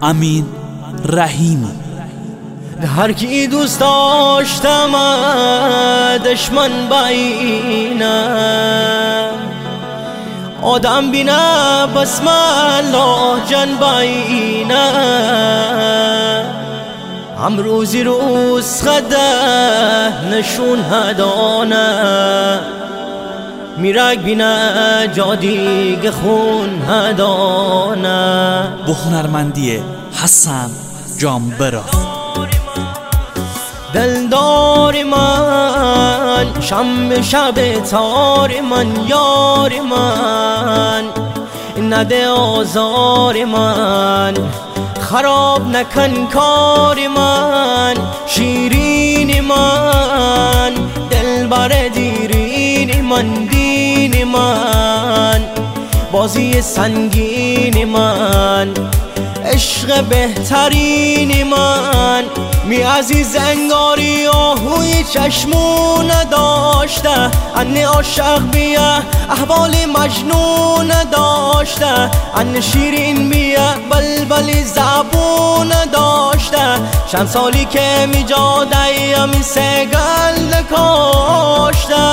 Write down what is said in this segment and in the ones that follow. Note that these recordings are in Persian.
امین رحیمی. هر کی دوست داشتم دشمن بینه، آدم بینه بسم الله جن بینه. هم روزی روز خده نشون هدانه، میرک بینه جا دیگه خون هدانه. با هنرمندی حسن جانبرا. دلدار من شم شب تار من، یار من نده آزار من، خراب نکن کار من، شیرین من دلبر دیرین من، دین من بازی سنگین من، عشق بهترین من. می عزیز انگاری آهوی چشمون داشته، ان عاشق بیه احوال مجنون داشته، ان شیرین بیه بلبلی زبون داشته. چند سالی که می جاده می سگل کاشته.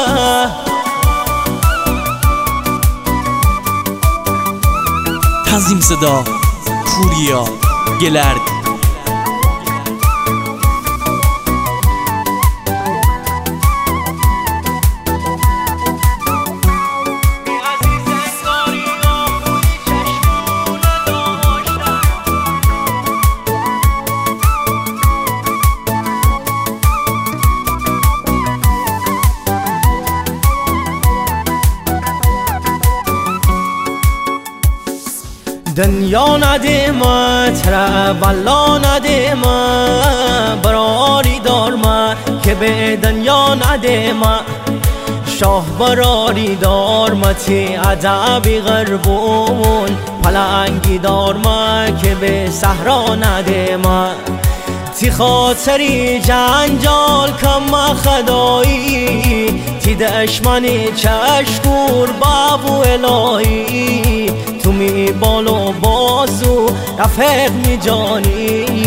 تنظیم صدا پوریا گلردی. دنیا ندیمت را والا ندیمت، براری دار ما که به دنیا ندیمت. شاه براری دار ما تی ادبی غربون، پلنگی دار ما که به صحرا ندیمت. تی خاطری جنجال کم خدایی، تی دشمنی چشکور بابو الهی. تو می بالو بازو رفیق می جانی،